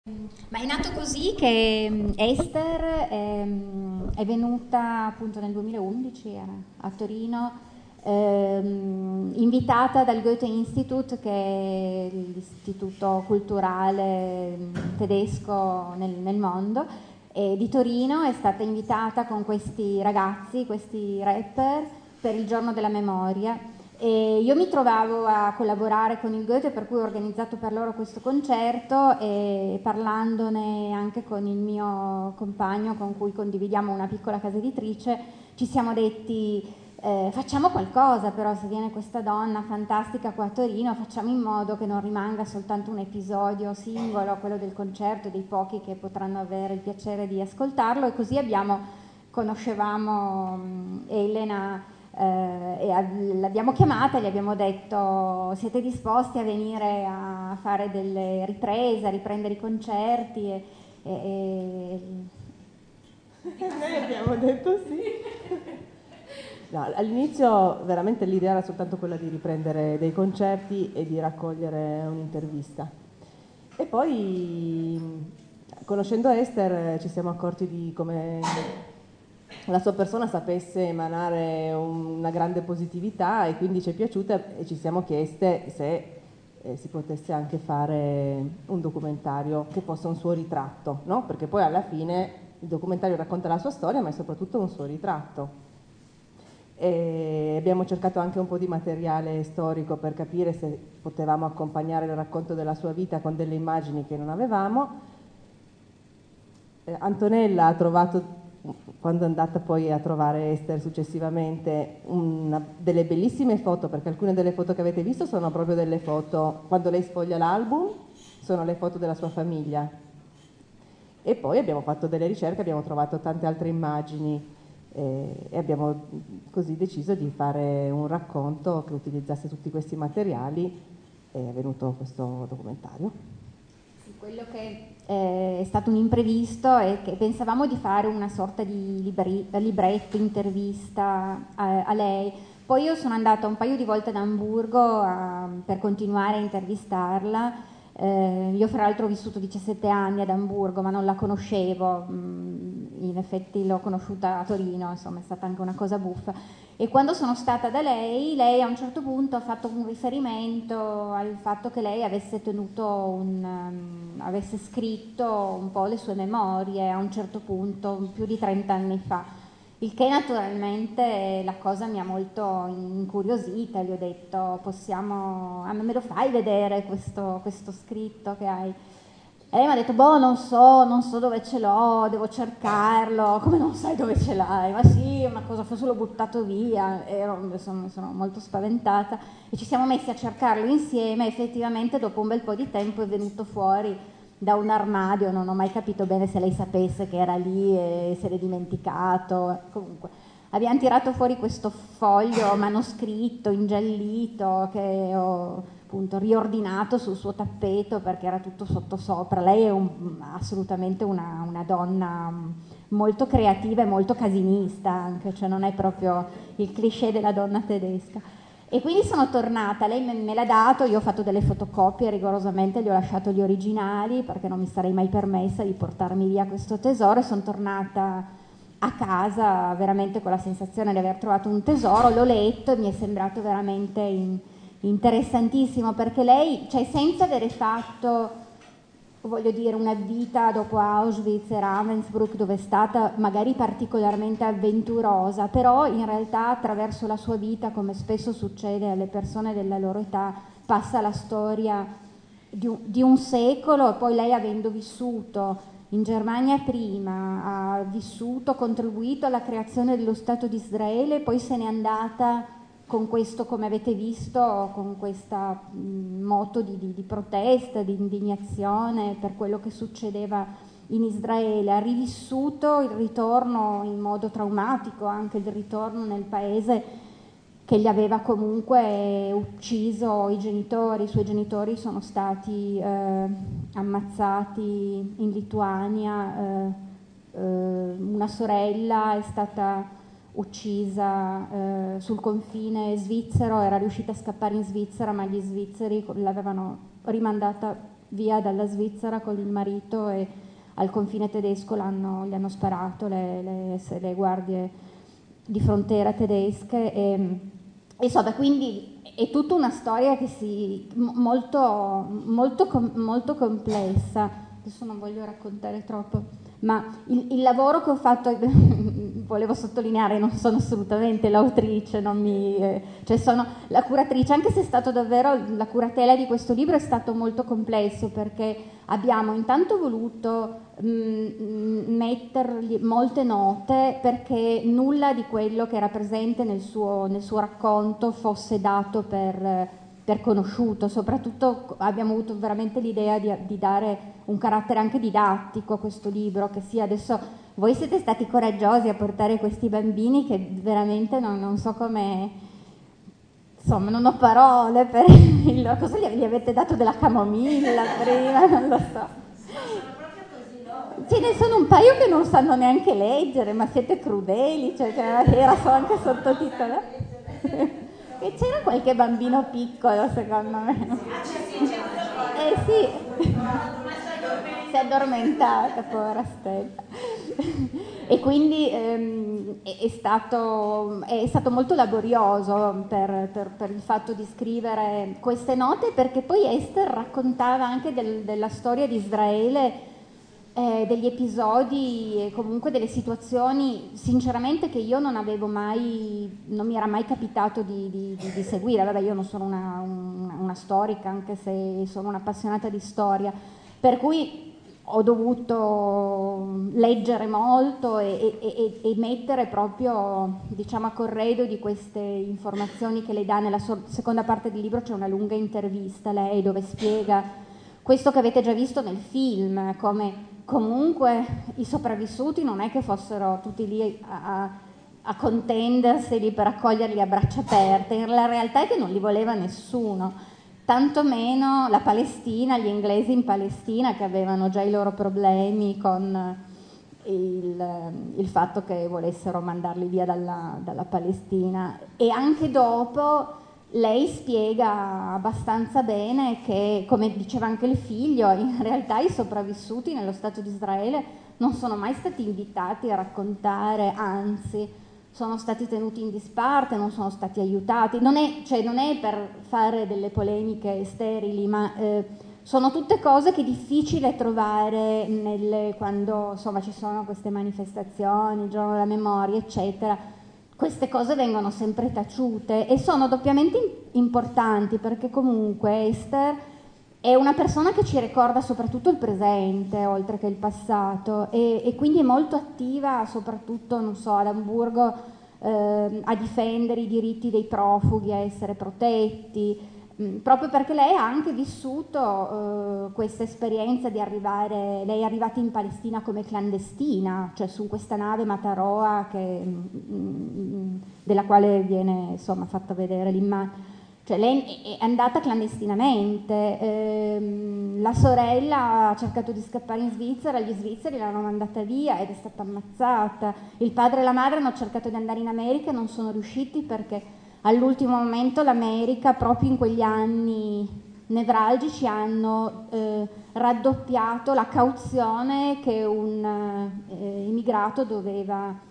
Ma è nato così che Esther è venuta appunto nel 2011 a Torino, invitata dal Goethe Institut, che è l'istituto culturale tedesco nel mondo, e di Torino. È stata invitata con questi ragazzi, questi rapper, per il giorno della memoria. E io mi trovavo a collaborare con il Goethe, per cui ho organizzato per loro questo concerto, e parlandone anche con il mio compagno con cui condividiamo una piccola casa editrice, ci siamo detti facciamo qualcosa, però se viene questa donna fantastica qua a Torino, facciamo in modo che non rimanga soltanto un episodio singolo, quello del concerto, dei pochi che potranno avere il piacere di ascoltarlo. E così conoscevamo Elena, l'abbiamo chiamata e gli abbiamo detto: siete disposti a venire a fare delle riprese, a riprendere i concerti? Noi abbiamo detto sì. No, all'inizio veramente l'idea era soltanto quella di riprendere dei concerti e di raccogliere un'intervista. E poi, conoscendo Esther, ci siamo accorti di come la sua persona sapesse emanare una grande positività, e quindi ci è piaciuta e ci siamo chieste se si potesse anche fare un documentario che fosse un suo ritratto, no? Perché poi alla fine il documentario racconta la sua storia, ma è soprattutto un suo ritratto. E abbiamo cercato anche un po' di materiale storico per capire se potevamo accompagnare il racconto della sua vita con delle immagini che non avevamo. Antonella ha trovato, quando è andata poi a trovare Esther successivamente, delle bellissime foto, perché alcune delle foto che avete visto sono proprio delle foto, quando lei sfoglia l'album, sono le foto della sua famiglia. E poi abbiamo fatto delle ricerche, abbiamo trovato tante altre immagini, e abbiamo così deciso di fare un racconto che utilizzasse tutti questi materiali, e è venuto questo documentario. Sì, quello che è stato un imprevisto è che pensavamo di fare una sorta di libretto, intervista a lei. Poi io sono andata un paio di volte ad Amburgo per continuare a intervistarla. Io fra l'altro ho vissuto 17 anni ad Amburgo, ma non la conoscevo. In effetti l'ho conosciuta a Torino, insomma è stata anche una cosa buffa. E quando sono stata da lei a un certo punto ha fatto un riferimento al fatto che lei avesse avesse scritto un po' le sue memorie a un certo punto, più di 30 anni fa. Il che naturalmente la cosa mi ha molto incuriosita. Gli ho detto: me lo fai vedere questo scritto che hai? E lei mi ha detto: boh, non so dove ce l'ho, devo cercarlo. Come non sai dove ce l'hai? Ma sì, una cosa, forse l'ho buttato via. Sono molto spaventata. E ci siamo messi a cercarlo insieme. Effettivamente dopo un bel po' di tempo è venuto fuori da un armadio. Non ho mai capito bene se lei sapesse che era lì e se l'è dimenticato. Comunque abbiamo tirato fuori questo foglio manoscritto, ingiallito, che ho appunto riordinato sul suo tappeto perché era tutto sottosopra. Lei è assolutamente una donna molto creativa e molto casinista anche, cioè non è proprio il cliché della donna tedesca. E quindi sono tornata, lei me l'ha dato, io ho fatto delle fotocopie rigorosamente, gli ho lasciato gli originali perché non mi sarei mai permessa di portarmi via questo tesoro, e sono tornata a casa veramente con la sensazione di aver trovato un tesoro. L'ho letto e mi è sembrato veramente interessantissimo, perché lei, cioè, senza avere fatto, voglio dire, una vita dopo Auschwitz e Ravensbrück dove è stata magari particolarmente avventurosa, però in realtà attraverso la sua vita, come spesso succede alle persone della loro età, passa la storia di un secolo. E poi lei, avendo vissuto in Germania prima, ha contribuito alla creazione dello Stato di Israele, poi se n'è andata con questo, come avete visto, con questa moto di protesta, di indignazione per quello che succedeva in Israele. Ha rivissuto il ritorno in modo traumatico, anche il ritorno nel paese che gli aveva comunque ucciso i genitori. I suoi genitori sono stati ammazzati in Lituania, una sorella è stata uccisa sul confine svizzero, era riuscita a scappare in Svizzera, ma gli svizzeri l'avevano rimandata via dalla Svizzera con il marito e al confine tedesco gli hanno sparato le guardie di frontiera tedesche e insomma, quindi è tutta una storia che molto complessa. Adesso non voglio raccontare troppo, ma il lavoro che ho fatto, volevo sottolineare, non sono assolutamente l'autrice, cioè sono la curatrice, anche se è stato davvero, la curatela di questo libro è stato molto complesso, perché abbiamo intanto voluto mettergli molte note perché nulla di quello che era presente nel suo racconto fosse dato per conosciuto. Soprattutto abbiamo avuto veramente l'idea di dare un carattere anche didattico a questo libro, che sia adesso voi siete stati coraggiosi a portare questi bambini che veramente non so come, insomma non ho parole per cosa gli avete dato della camomilla prima, non lo so. Ce ne sono un paio che non sanno neanche leggere, ma siete crudeli, cioè era anche sottotitolato. E c'era qualche bambino piccolo, secondo me. Sì, si è addormentata, povera Stella. E quindi è stato molto laborioso per il fatto di scrivere queste note, perché poi Esther raccontava anche della storia di Israele, degli episodi e comunque delle situazioni sinceramente che io non mi era mai capitato di seguire. Vabbè, io non sono una storica, anche se sono un'appassionata di storia, per cui ho dovuto leggere molto e mettere proprio, diciamo, a corredo di queste informazioni che lei dà. Nella seconda parte del libro c'è una lunga intervista a lei dove spiega questo che avete già visto nel film, come comunque i sopravvissuti non è che fossero tutti lì a contenderseli per accoglierli a braccia aperte. La realtà è che non li voleva nessuno, tantomeno la Palestina, gli inglesi in Palestina, che avevano già i loro problemi con il fatto che volessero mandarli via dalla Palestina. E anche dopo lei spiega abbastanza bene che, come diceva anche il figlio, in realtà i sopravvissuti nello Stato di Israele non sono mai stati invitati a raccontare, anzi sono stati tenuti in disparte, non sono stati aiutati. Non è per fare delle polemiche sterili, ma sono tutte cose che è difficile trovare quando insomma ci sono queste manifestazioni, il giorno della memoria, eccetera. Queste cose vengono sempre taciute e sono doppiamente importanti, perché comunque Esther è una persona che ci ricorda soprattutto il presente oltre che il passato e quindi è molto attiva, soprattutto, non so, ad Amburgo, a difendere i diritti dei profughi, a essere protetti, proprio perché lei ha anche vissuto questa esperienza di arrivare. Lei è arrivata in Palestina come clandestina, cioè su questa nave Mataroa della quale viene insomma fatta vedere l'immagine. Cioè lei è andata clandestinamente, la sorella ha cercato di scappare in Svizzera, gli svizzeri l'hanno mandata via ed è stata ammazzata. Il padre e la madre hanno cercato di andare in America e non sono riusciti perché all'ultimo momento l'America, proprio in quegli anni nevralgici, hanno raddoppiato la cauzione che un immigrato doveva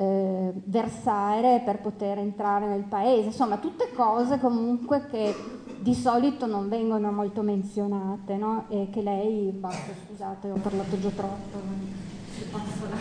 versare per poter entrare nel paese. Insomma, tutte cose comunque che di solito non vengono molto menzionate, no? E che lei, basta, scusate, ho parlato già troppo, si possono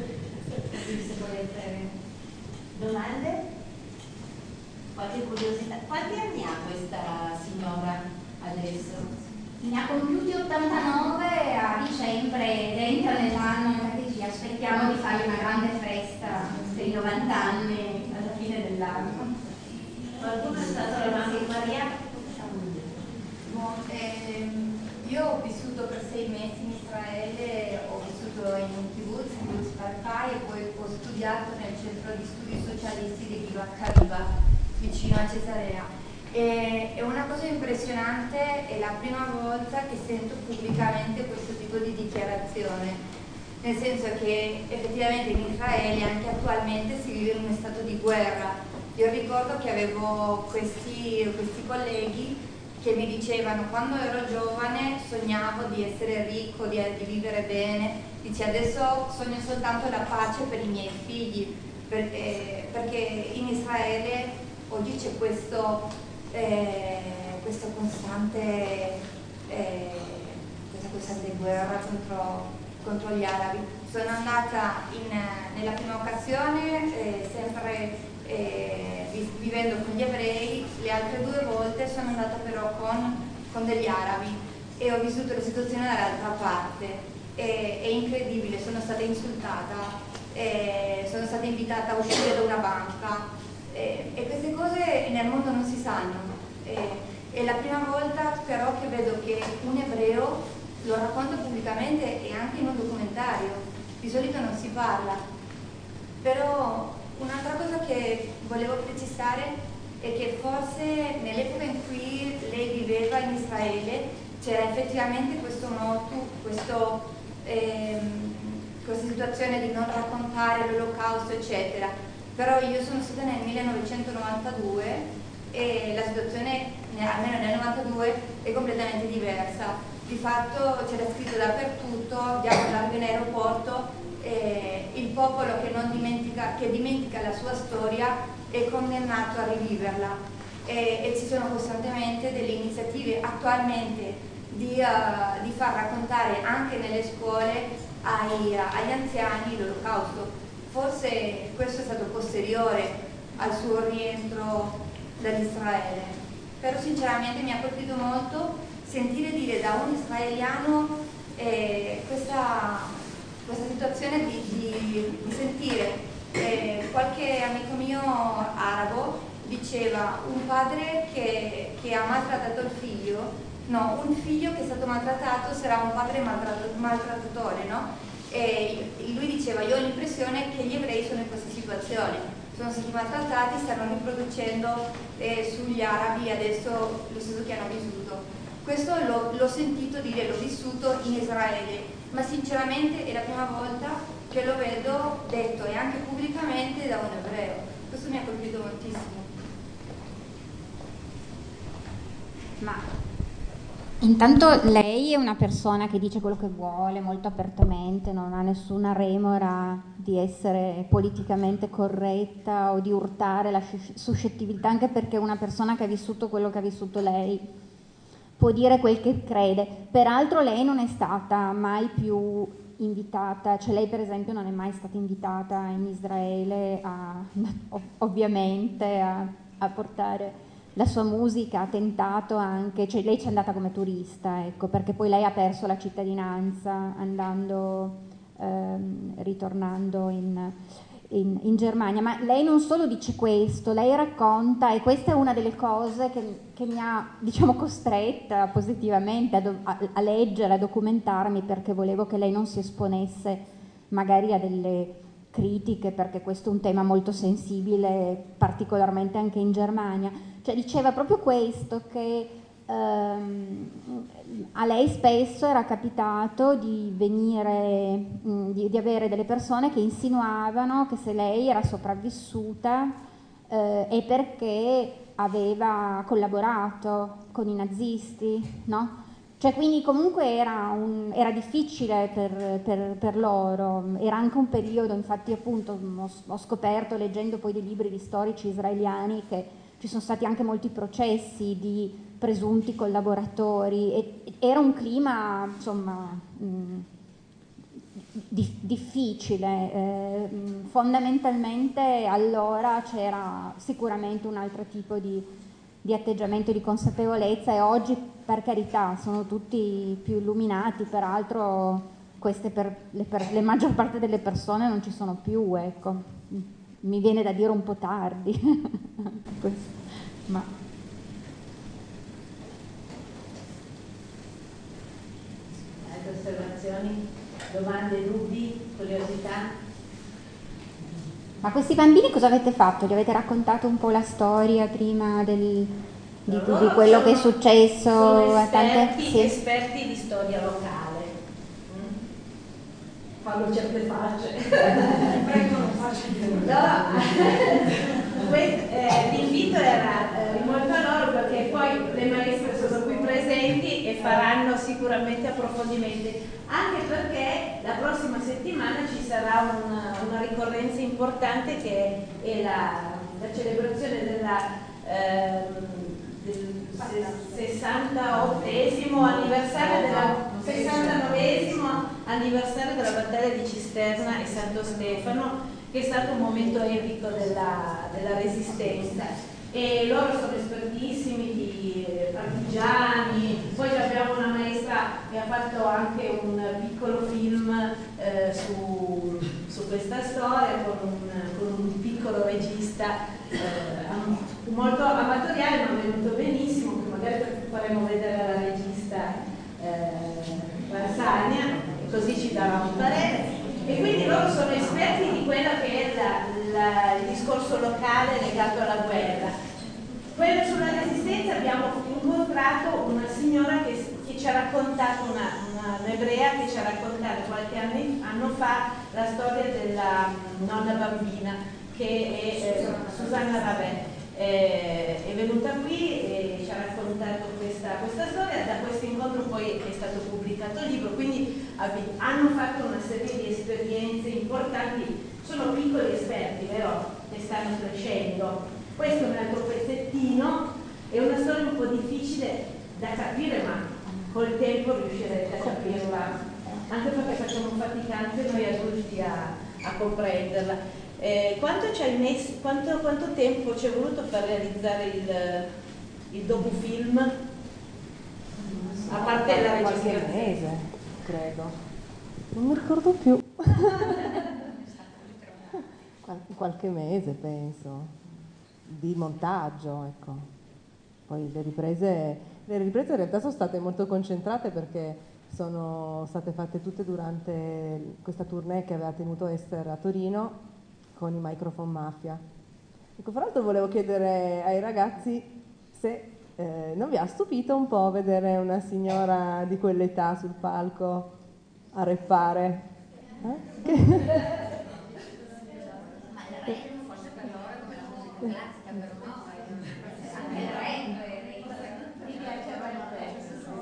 se volete domande? Qualche curiosità? Quanti anni ha questa signora adesso? Ne ha compiuti 89 a dicembre ed entra nell'anno, infatti ci aspettiamo di fare una grande festa dei 90 anni alla fine dell'anno. Qualcuno è stato rimasto in Maria? Io ho vissuto per 6 mesi in Israele, ho vissuto in un kibbutz, in Kibbutz Parfai, e poi ho studiato nel centro di studi socialisti di Givat Hariva, vicino a Cesarea. È una cosa impressionante, è la prima volta che sento pubblicamente questo tipo di dichiarazione, nel senso che effettivamente in Israele anche attualmente si vive in uno stato di guerra. Io ricordo che avevo questi colleghi che mi dicevano: quando ero giovane sognavo di essere ricco, di vivere bene, dice adesso sogno soltanto la pace per i miei figli, perché in Israele oggi c'è questo costante guerra contro gli arabi. Sono andata nella prima occasione sempre vivendo con gli ebrei, le altre 2 volte sono andata però con degli arabi e ho vissuto la situazione dall'altra parte. È incredibile, sono stata insultata, sono stata invitata a uscire da una banca e queste cose nel mondo non si sanno. È la prima volta però che vedo che un ebreo lo racconta pubblicamente e anche in un documentario. Di solito non si parla. Però un'altra cosa che volevo precisare è che forse nell'epoca in cui lei viveva in Israele c'era effettivamente questo motu, questa situazione di non raccontare l'olocausto, eccetera. Però io sono stata nel 1992 e la situazione, almeno nel 92, è completamente diversa. Di fatto c'era scritto dappertutto, diamo largo in aeroporto, il popolo che dimentica la sua storia è condannato a riviverla e ci sono costantemente delle iniziative attualmente di far raccontare anche nelle scuole agli anziani l'olocausto. Forse questo è stato posteriore al suo rientro dall'Israele, però sinceramente mi ha colpito molto sentire dire da un israeliano questa situazione di sentire qualche amico mio arabo diceva un padre che ha maltrattato il figlio, no, un figlio che è stato maltrattato sarà un padre maltrattatore, no? E lui diceva: io ho l'impressione che gli ebrei sono in questa situazione, sono stati maltrattati, stanno riproducendo sugli arabi adesso lo stesso che hanno vissuto. Questo l'ho sentito dire, l'ho vissuto in Israele, ma sinceramente è la prima volta che lo vedo detto e anche pubblicamente da un ebreo. Questo mi ha colpito moltissimo. Ma intanto lei è una persona che dice quello che vuole molto apertamente, non ha nessuna remora di essere politicamente corretta o di urtare la suscettibilità, anche perché una persona che ha vissuto quello che ha vissuto lei può dire quel che crede. Peraltro lei non è stata mai più invitata, cioè lei per esempio non è mai stata invitata in Israele ovviamente a portare la sua musica, ha tentato anche, cioè lei c'è andata come turista, ecco, perché poi lei ha perso la cittadinanza ritornando in Germania, ma lei non solo dice questo, lei racconta, e questa è una delle cose che mi ha, diciamo, costretta positivamente a leggere, a documentarmi, perché volevo che lei non si esponesse magari a delle critiche, perché questo è un tema molto sensibile, particolarmente anche in Germania. Cioè diceva proprio questo, che a lei spesso era capitato di venire, di avere delle persone che insinuavano che se lei era sopravvissuta è perché aveva collaborato con i nazisti, no? Cioè quindi comunque era difficile per loro, era anche un periodo, infatti appunto ho scoperto leggendo poi dei libri di storici israeliani che ci sono stati anche molti processi di presunti collaboratori e era un clima insomma difficile, fondamentalmente allora c'era sicuramente un altro tipo di atteggiamento, di consapevolezza, e oggi per carità sono tutti più illuminati, peraltro queste per la maggior parte delle persone non ci sono più, ecco, mi viene da dire un po' tardi. Ma altre osservazioni, domande, dubbi, curiosità? Ma questi bambini cosa avete fatto? Gli avete raccontato un po' la storia prima di quello che è successo? Sono a tante... esperti di storia locale. Fanno certe facce. Prego, non faccio più. L'invito era rivolto a loro perché poi le maestre sono qui presenti e faranno sicuramente approfondimenti, anche perché la prossima settimana ci sarà una ricorrenza importante che è la celebrazione del 69esimo anniversario della battaglia di Cisterna e Santo Stefano, che è stato un momento epico della resistenza, e loro sono espertissimi di partigiani. Poi abbiamo una maestra che ha fatto anche un piccolo film su questa storia con un piccolo regista molto amatoriale, ma venuto benissimo, che magari faremo vedere alla regista Varsagna, così ci darà un parere. E quindi loro sono esperti di quello che è il discorso locale legato alla guerra. Quello sulla resistenza abbiamo incontrato una signora che ci ha raccontato, un'ebrea che ci ha raccontato qualche anno fa la storia della nonna bambina, che è Susanna Rabè. È venuta qui e ci ha raccontato questa storia. Da questo incontro poi è stato pubblicato il libro, quindi hanno fatto una serie di esperienze importanti. Sono piccoli esperti, però che stanno crescendo. Questo è un altro pezzettino, è una storia un po' difficile da capire, ma col tempo riuscirete a capirla, anche perché facciamo fatica anche noi adulti a comprenderla. Quanto tempo ci è voluto per realizzare il docufilm? A parte la registrazione? Qualche mese, credo. Non mi ricordo più. Qualche mese, penso, di montaggio, ecco. Poi le riprese in realtà sono state molto concentrate, perché sono state fatte tutte durante questa tournée che aveva tenuto Ester a Torino con i Microphone Mafia. Ecco, fra l'altro volevo chiedere ai ragazzi se non vi ha stupito un po' vedere una signora di quell'età sul palco a rappare? Ma il rap forse per loro come la musica classica, per noi anche il rap mi piaceva il rap.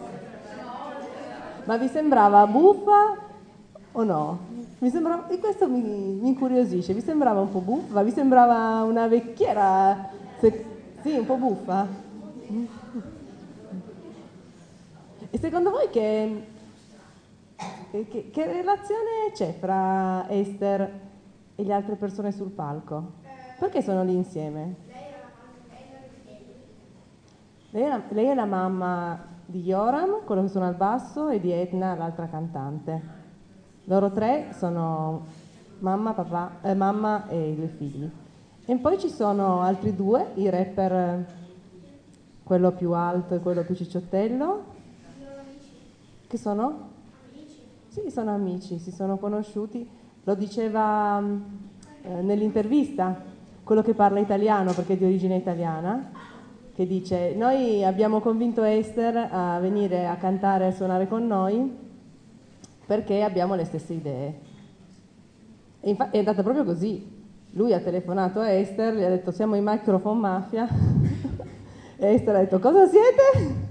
Ma vi sembrava buffa o no? E questo mi incuriosisce. Vi sembrava un po' buffa? Vi sembrava una vecchiera? Sì, un po' buffa? E secondo voi che relazione c'è fra Ester e le altre persone sul palco? Perché sono lì insieme? Lei è la mamma di Yoram, quello che suona al basso, e di Etna, l'altra cantante. Loro tre sono mamma, papà, mamma e i due figli. E poi ci sono altri due, i rapper, quello più alto e quello più cicciottello. Che sono? Amici. Sì, sono amici, si sono conosciuti. Lo diceva nell'intervista quello che parla italiano, perché è di origine italiana, che dice: noi abbiamo convinto Ester a venire a cantare e a suonare con noi perché abbiamo le stesse idee. E infatti è andata proprio così. Lui ha telefonato a Ester, gli ha detto: siamo i Microphone Mafia. E Ester ha detto: cosa siete?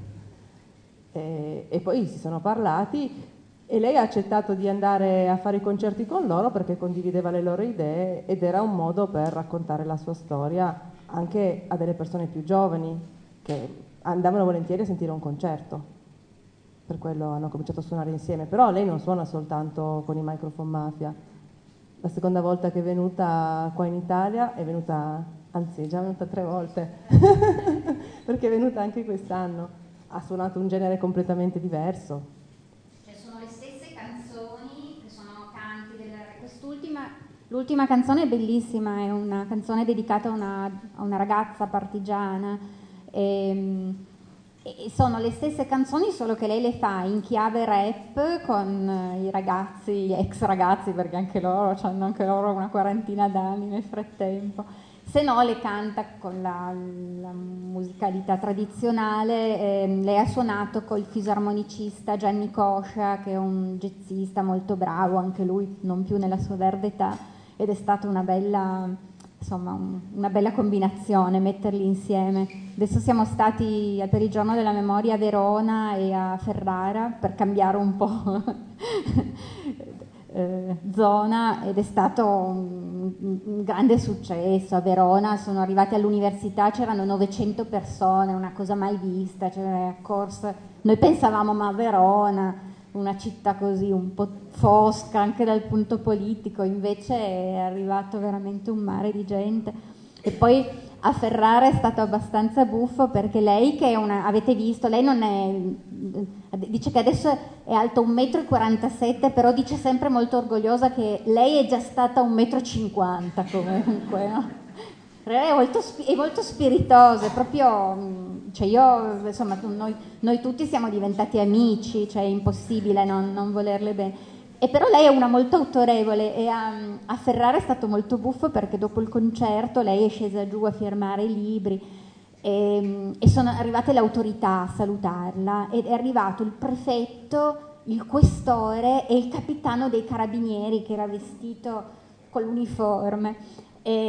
E poi si sono parlati e lei ha accettato di andare a fare i concerti con loro perché condivideva le loro idee, ed era un modo per raccontare la sua storia anche a delle persone più giovani che andavano volentieri a sentire un concerto. Per quello hanno cominciato a suonare insieme. Però lei non suona soltanto con i Microphone Mafia. La seconda volta che è venuta qua in Italia è venuta, anzi è già venuta 3 volte, perché è venuta anche quest'anno. Ha suonato un genere completamente diverso. Cioè sono le stesse canzoni, che sono canti l'ultima canzone è bellissima, è una canzone dedicata a una ragazza partigiana. E sono le stesse canzoni, solo che lei le fa in chiave rap con i ragazzi, gli ex ragazzi, perché anche loro hanno anche loro una quarantina d'anni nel frattempo. Se no le canta con la musicalità tradizionale. Lei ha suonato col fisarmonicista Gianni Coscia, che è un jazzista molto bravo, anche lui non più nella sua verde età, ed è stata una bella insomma una bella combinazione metterli insieme. Adesso siamo stati per il giorno della memoria a Verona e a Ferrara per cambiare un po' zona, ed è stato un grande successo. A Verona sono arrivati all'università, c'erano 900 persone, una cosa mai vista, cioè, noi pensavamo, ma Verona, una città così un po' fosca anche dal punto politico, invece è arrivato veramente un mare di gente. E poi a Ferrara è stato abbastanza buffo, perché lei, che è avete visto, lei non è, dice che adesso è alto 1,47 m, però dice sempre molto orgogliosa che lei è già stata 1,50 m comunque, no? È molto spiritosa, è proprio, cioè io, insomma, noi tutti siamo diventati amici, cioè è impossibile non volerle bene. E però lei è una molto autorevole, e a Ferrara è stato molto buffo, perché dopo il concerto lei è scesa giù a firmare i libri e sono arrivate le autorità a salutarla, ed è arrivato il prefetto, il questore e il capitano dei carabinieri, che era vestito con l'uniforme.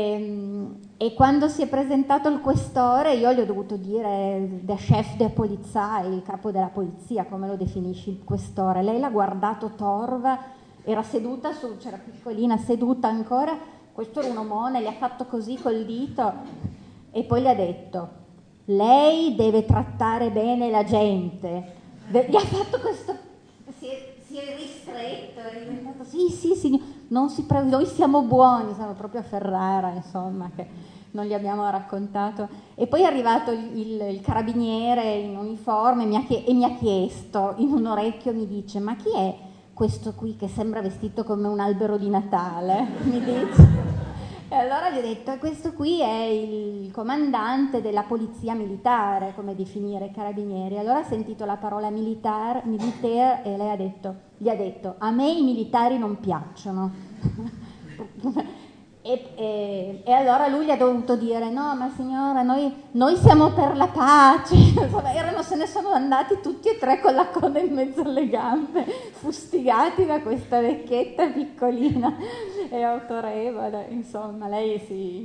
E quando si è presentato il questore, io gli ho dovuto dire der Chef der Polizei, il capo della polizia, come lo definisci il questore. Lei l'ha guardato torva, era seduta c'era piccolina seduta ancora, questo era un omone, gli ha fatto così col dito e poi gli ha detto: lei deve trattare bene la gente. Gli ha fatto questo, si è ristretto, è diventato sì, non si noi siamo buoni, siamo proprio a Ferrara, insomma, che non gli abbiamo raccontato. E poi è arrivato il carabiniere in uniforme e mi ha chiesto in un orecchio, mi dice: ma chi è questo qui che sembra vestito come un albero di Natale? Mi dice. E allora gli ho detto: questo qui è il comandante della polizia militare, come definire i carabinieri. Allora ha sentito la parola militaire, e lei gli ha detto: a me i militari non piacciono. E allora lui gli ha dovuto dire: no, ma signora, noi siamo per la pace. Se ne sono andati tutti e tre con la coda in mezzo alle gambe, fustigati da questa vecchietta piccolina e autorevole. Insomma, lei si...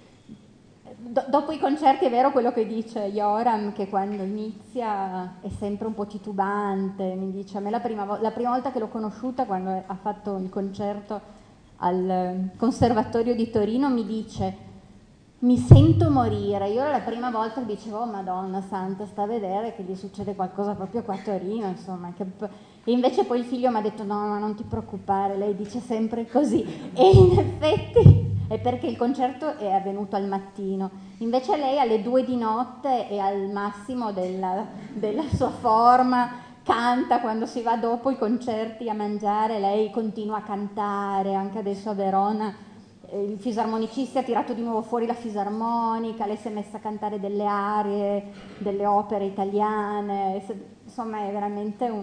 Dopo i concerti è vero quello che dice Joram, che quando inizia è sempre un po' titubante. Mi dice: a me la prima volta che l'ho conosciuta, quando ha fatto il concerto al Conservatorio di Torino, mi dice: mi sento morire. Io era la prima volta che dicevo: oh Madonna Santa, sta a vedere che gli succede qualcosa proprio qua a Torino, insomma. E invece poi il figlio mi ha detto: no, ma non ti preoccupare, lei dice sempre così. E in effetti è perché il concerto è avvenuto al mattino, invece lei alle 2 di notte è al massimo della sua forma. Canta quando si va dopo i concerti a mangiare, lei continua a cantare, anche adesso a Verona il fisarmonicisti ha tirato di nuovo fuori la fisarmonica, lei si è messa a cantare delle arie, delle opere italiane, insomma è veramente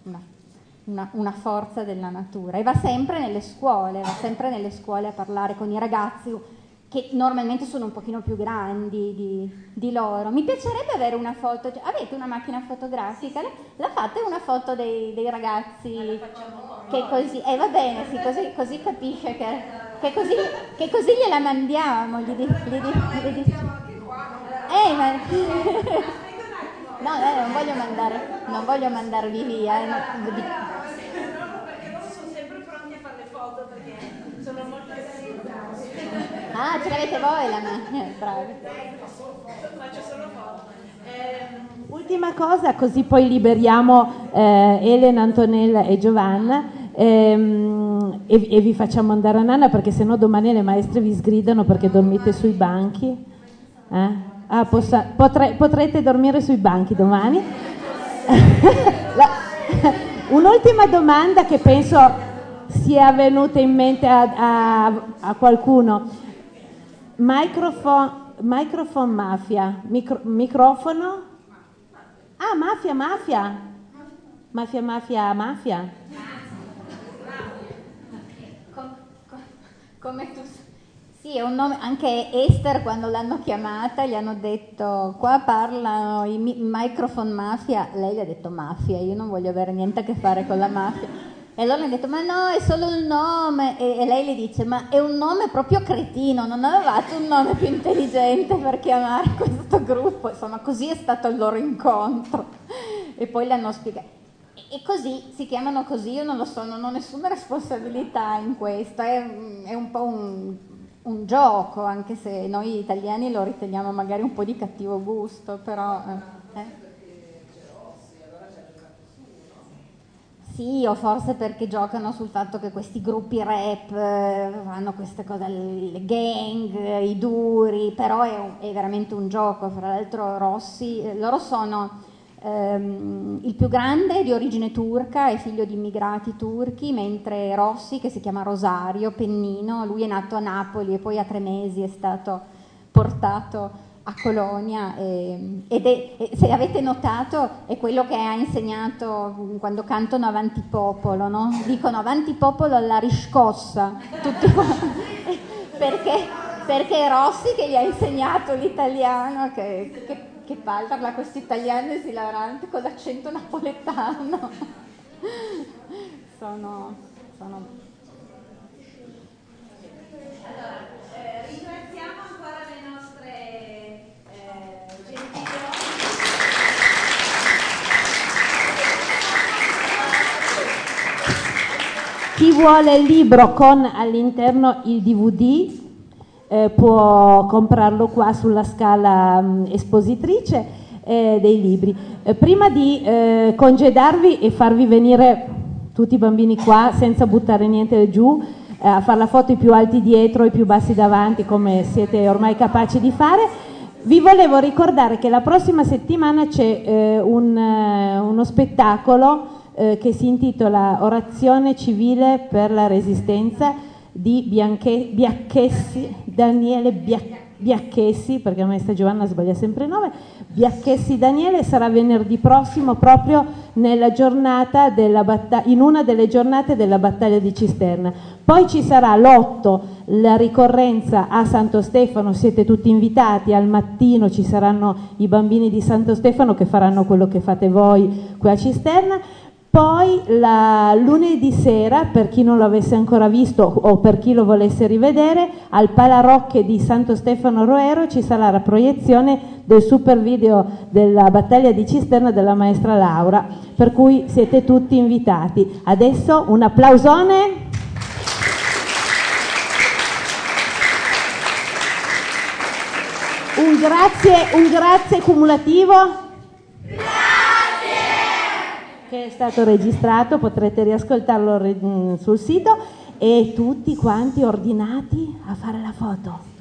una forza della natura. E va sempre nelle scuole a parlare con i ragazzi che normalmente sono un pochino più grandi di loro. Mi piacerebbe avere una foto, avete una macchina fotografica? La fate una foto dei ragazzi che così, va bene, sì, così capisce che così gliela mandiamo, gli diciamo. Ma... No, non voglio mandarvi via. Perché loro sono sempre pronti a fare le foto, perché sono molto organizzati. Ah, ce l'avete voi la macchina, bravi. Faccio solo foto. Ultima cosa, così poi liberiamo Elena, Antonella e Giovanna e vi facciamo andare a nanna, perché sennò domani le maestre vi sgridano perché dormite sui banchi. Potrete dormire sui banchi domani. Un'ultima domanda che penso sia venuta in mente a qualcuno. Microphone mafia. Microfono? Ah, mafia. Come tu... Sì, è un nome, anche Esther quando l'hanno chiamata gli hanno detto: qua parlano i microphone mafia, lei gli ha detto mafia, io non voglio avere niente a che fare con la mafia. E allora mi ha detto, ma no, è solo il nome. E lei le dice, ma è un nome proprio cretino, non avevate un nome più intelligente per chiamare questo gruppo? Insomma, così è stato il loro incontro. E poi le hanno spiegato. E così, si chiamano così, io non lo so, non ho nessuna responsabilità in questo, è un po' un gioco, anche se noi italiani lo riteniamo magari un po' di cattivo gusto, però... Sì, o forse perché giocano sul fatto che questi gruppi rap fanno queste cose, le gang, i duri, però è veramente un gioco. Fra l'altro Rossi, loro sono il più grande è di origine turca, è figlio di immigrati turchi, mentre Rossi, che si chiama Rosario Pennino, lui è nato a Napoli e poi a 3 mesi è stato portato a Colonia se avete notato è quello che ha insegnato quando cantano Avanti Popolo, no? Dicono Avanti Popolo alla riscossa tutti perché è Rossi che gli ha insegnato l'italiano che parla questo italiano esilarante con l'accento napoletano. sono ringraziamo ancora le nostre gentili. Chi vuole il libro con all'interno il DVD può comprarlo qua sulla Scala espositrice dei libri. Prima di congedarvi e farvi venire tutti i bambini qua senza buttare niente giù, a fare la foto i più alti dietro, i più bassi davanti, come siete ormai capaci di fare, vi volevo ricordare che la prossima settimana c'è uno spettacolo che si intitola Orazione civile per la resistenza di Daniele Biacchessi, perché la maestra Giovanna sbaglia sempre il nome. Biacchessi Daniele sarà venerdì prossimo, proprio nella giornata in una delle giornate della battaglia di Cisterna. Poi ci sarà l'8 la ricorrenza a Santo Stefano, siete tutti invitati, al mattino ci saranno i bambini di Santo Stefano che faranno quello che fate voi qui a Cisterna. Poi lunedì sera, per chi non lo avesse ancora visto o per chi lo volesse rivedere, al Palarocche di Santo Stefano Roero ci sarà la proiezione del super video della battaglia di Cisterna della maestra Laura, per cui siete tutti invitati. Adesso un applausone. Un grazie cumulativo. Che è stato registrato, potrete riascoltarlo sul sito, e tutti quanti ordinati a fare la foto.